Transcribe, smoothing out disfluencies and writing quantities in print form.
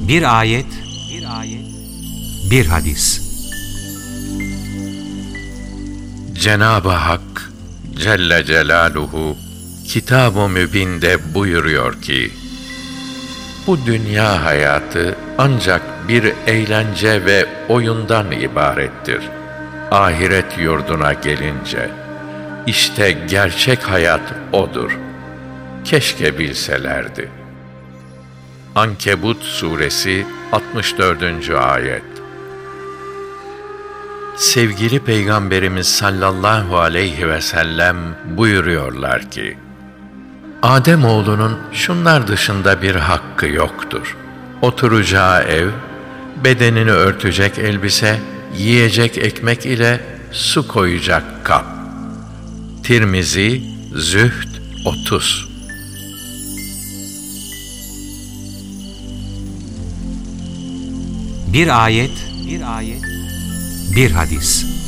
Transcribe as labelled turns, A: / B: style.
A: Bir ayet, bir hadis.
B: Cenab-ı Hak Celle Celaluhu Kitab-ı Mübin'de buyuruyor ki, bu dünya hayatı ancak bir eğlence ve oyundan ibarettir. Ahiret yurduna gelince, işte gerçek hayat odur. Keşke bilselerdi. Ankebut Suresi 64. Ayet. Sevgili Peygamberimiz sallallahu aleyhi ve sellem buyuruyorlar ki, Ademoğlunun şunlar dışında bir hakkı yoktur. Oturacağı ev, bedenini örtecek elbise, yiyecek ekmek ile su koyacak kap. Tirmizi, Zühd 30.
A: Bir ayet, bir hadis.